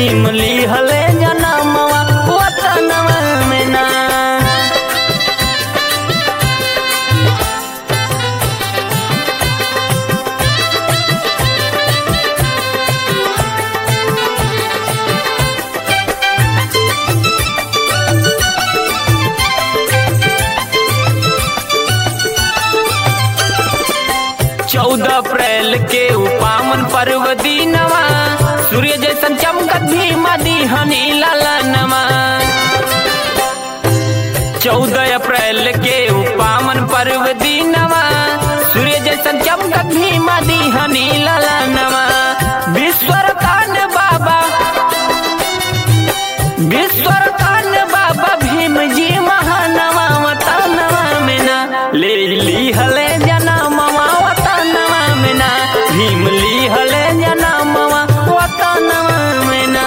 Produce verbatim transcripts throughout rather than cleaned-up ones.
भीम लिहले जनमवा वतनवा में ना। चौदह अप्रैल के उपावन पर्व दीनवा सूर्य जैसन चमकत भीमा दीहनी ललनवा। चौदह अप्रैल के उपावन पर्व दीनवा सूर्य जैसन चमकत भीमा दीहनी ललनवा। विश्वरतान बाबा विश्वरतान बाबा भीम जी महानवा वतनवा में ना। ले लिहले जनमवा वतनवा में ना। भीम लिहले जनमवा वतनवा में ना।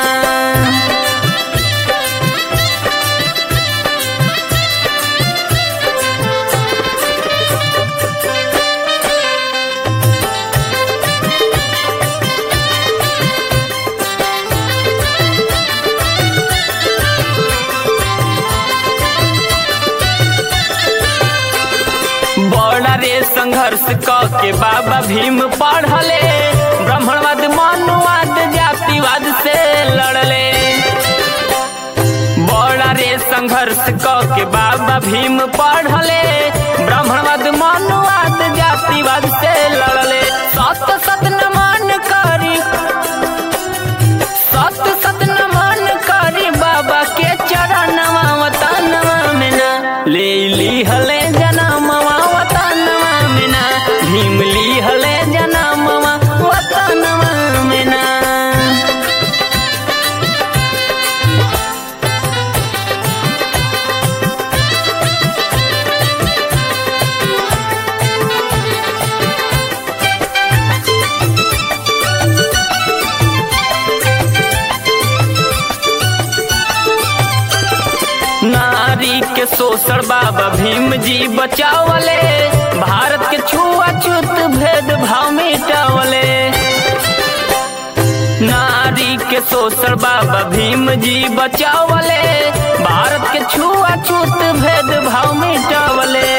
बड़ा रे संघर्ष क के बाबा भीम पढ़ले, ब्राह्मणवाद मनुवाद जातिवाद से लड़ले। बड़ा रे संघर्ष क के बाबा भीम पढ़ले, ब्राह्मणवाद मनुवाद जातिवाद से लड़ले। सत सत नमन करी सत सत नमन करी बाबा के चरणवा वतनवा में ना। ले लिहले जनमवा वतनवा में ना। भीम लिहले जनमवा वतनवा में ना। नारी के शोषण बाबा भीम जी बचावले, भारत के छुआछूत भेदभाव मिटावले। नारी के शोषण बाबा भीम जी बचावले, भारत के छुआछूत भेदभाव मिटावले।